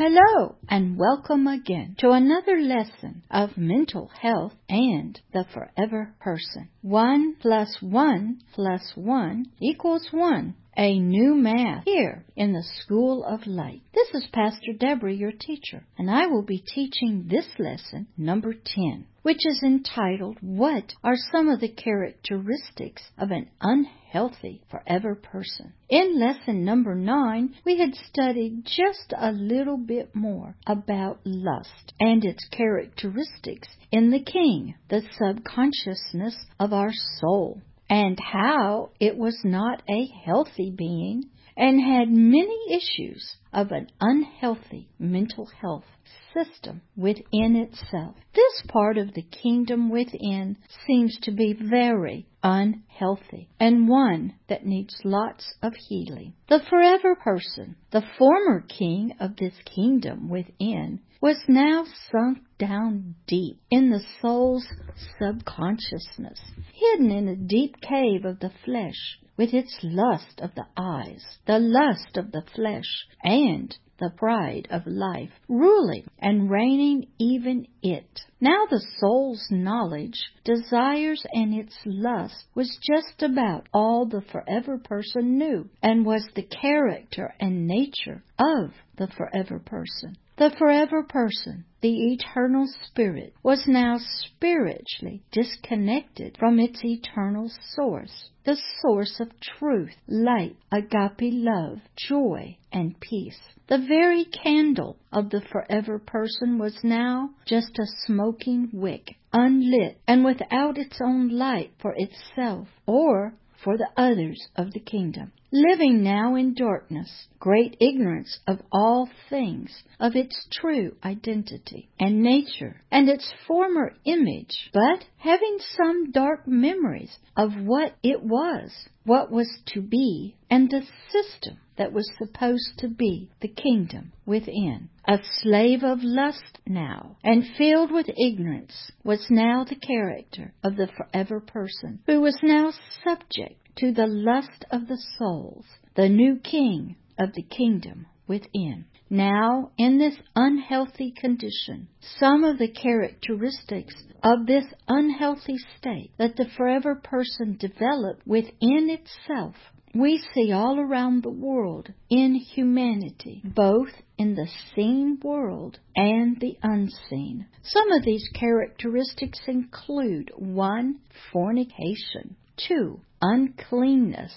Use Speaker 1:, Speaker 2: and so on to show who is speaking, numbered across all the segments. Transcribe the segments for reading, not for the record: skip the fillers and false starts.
Speaker 1: Hello and welcome again to another lesson of mental health and the forever person. 1 plus 1 plus 1 equals 1. A new math here in the School of Light. This is Pastor Deborah, your teacher, and I will be teaching this lesson, number 10, which is entitled, What are some of the characteristics of an unhealthy forever person? In lesson number 9, we had studied just a little bit more about lust and its characteristics in the king, the subconsciousness of our soul, and how it was not a healthy being and had many issues of an unhealthy mental health system within itself. This part of the kingdom within seems to be very unhealthy and one that needs lots of healing. The forever person, the former king of this kingdom within, was now sunk down deep in the soul's subconsciousness, hidden in a deep cave of the flesh, with its lust of the eyes, the lust of the flesh, and the pride of life, ruling and reigning even it. Now the soul's knowledge, desires, and its lust was just about all the forever person knew, and was the character and nature of the forever person. The forever person, the eternal spirit, was now spiritually disconnected from its eternal source, the source of truth, light, agape love, joy, and peace. The very candle of the forever person was now just a smoking wick, unlit and without its own light for itself or for the others of the kingdom, living now in darkness, great ignorance of all things, of its true identity and nature and its former image, but having some dark memories of what it was, what was to be, and the system that was supposed to be the kingdom within. A slave of lust now, and filled with ignorance, was now the character of the forever person, who was now subject to the lust of the souls, the new king of the kingdom within. Now, in this unhealthy condition, some of the characteristics of this unhealthy state that the forever person developed within itself, we see all around the world in humanity, both in the seen world and the unseen. Some of these characteristics include 1. Fornication, 2. Uncleanness,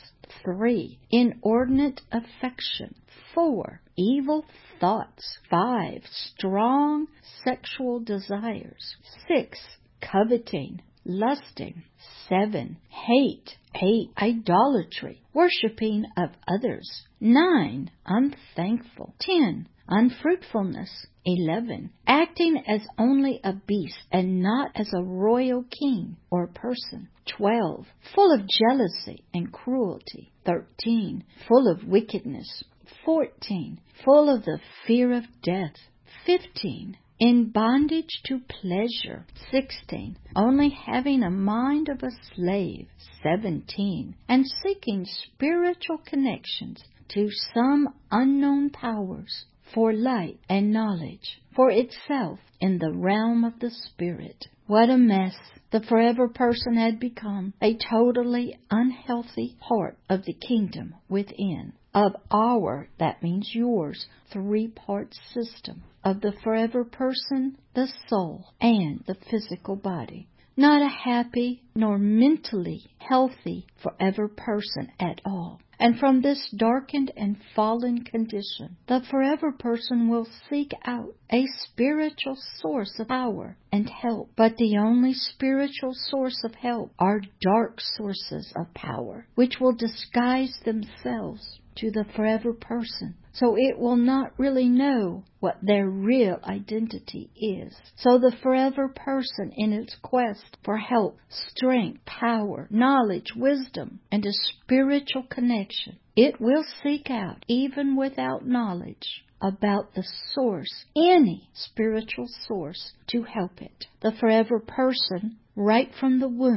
Speaker 1: 3. Inordinate affection, 4. Evil thoughts, 5. Strong sexual desires, 6. Coveting, lusting, 7. Hate, 8. Idolatry, worshiping of others, 9. Unthankful, 10. Unfruitfulness, 11. Acting as only a beast and not as a royal king or person, 12. Full of jealousy and cruelty, 13. Full of wickedness, 14. Full of the fear of death, 15. In bondage to pleasure, 16. Only having a mind of a slave, 17. And seeking spiritual connections to some unknown powers for light and knowledge for itself in the realm of the spirit. What a mess the forever person had become, a totally unhealthy part of the kingdom within, of our, that means yours, 3-part system of the forever person, the soul, and the physical body. Not a happy nor mentally healthy forever person at all. And from this darkened and fallen condition, the forever person will seek out a spiritual source of power and help. But the only spiritual source of help are dark sources of power, which will disguise themselves to the forever person, so it will not really know what their real identity is. So the forever person, in its quest for help, strength, power, knowledge, wisdom, and a spiritual connection, it will seek out, even without knowledge, about the source, any spiritual source, to help it. The forever person, right from the womb,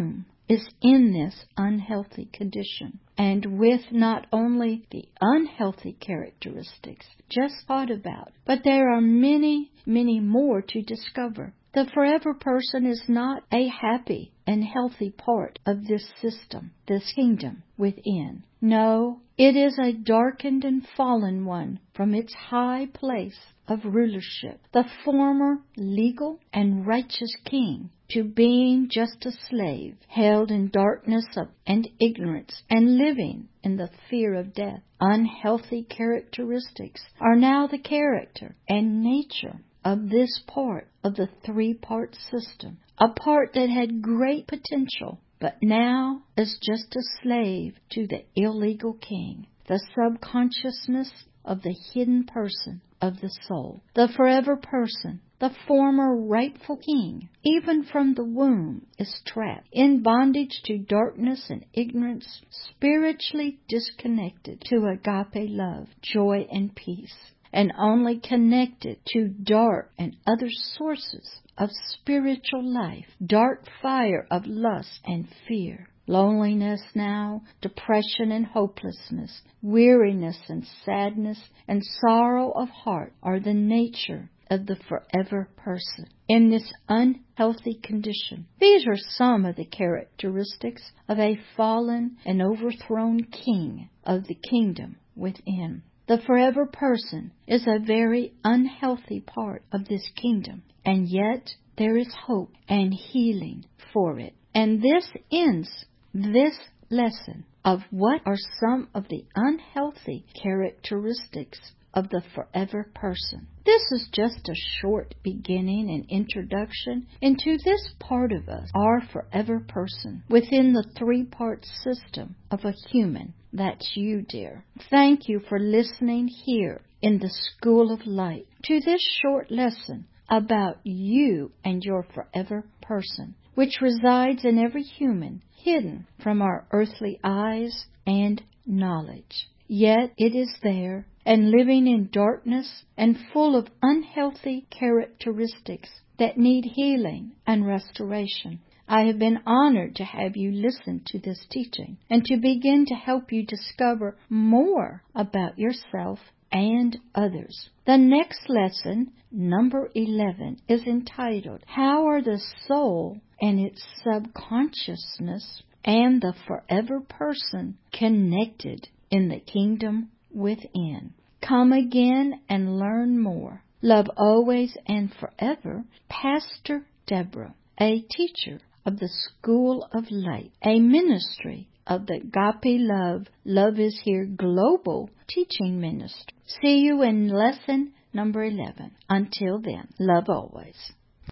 Speaker 1: is in this unhealthy condition, and with not only the unhealthy characteristics just thought about, but there are many, many more to discover. The forever person is not a happy and healthy part of this system, this kingdom within. No, it is a darkened and fallen one from its high place of rulership, the former legal and righteous king, to being just a slave, held in darkness and ignorance, and living in the fear of death. Unhealthy characteristics are now the character and nature of this part of the three-part system, a part that had great potential, but now is just a slave to the illegal king, the subconsciousness of the hidden person of the soul. The forever person, the former rightful king, even from the womb, is trapped in bondage to darkness and ignorance, spiritually disconnected to agape love, joy, and peace, and only connected to dark and other sources of spiritual life, dark fire of lust and fear. Loneliness now, depression and hopelessness, weariness and sadness and sorrow of heart are the nature of the forever person in this unhealthy condition. These are some of the characteristics of a fallen and overthrown king of the kingdom within. The forever person is a very unhealthy part of this kingdom, and yet there is hope and healing for it. And this ends this lesson of what are some of the unhealthy characteristics of the forever person. This is just a short beginning and introduction into this part of us, our forever person, within the three-part system of a human. That's you, dear. Thank you for listening here in the School of Light to this short lesson about you and your forever person, which resides in every human, hidden from our earthly eyes and knowledge. Yet it is there, and living in darkness and full of unhealthy characteristics that need healing and restoration. I have been honored to have you listen to this teaching and to begin to help you discover more about yourself and others. The next lesson, number 11, is entitled, How are the Soul and its Subconsciousness and the Forever Person Connected in the Kingdom Within? Come again and learn more. Love always and forever, Pastor Deborah, a teacher of the School of Light, a ministry of the Agape Love, Love is Here Global Teaching Ministry. See you in lesson number 11. Until then, love always.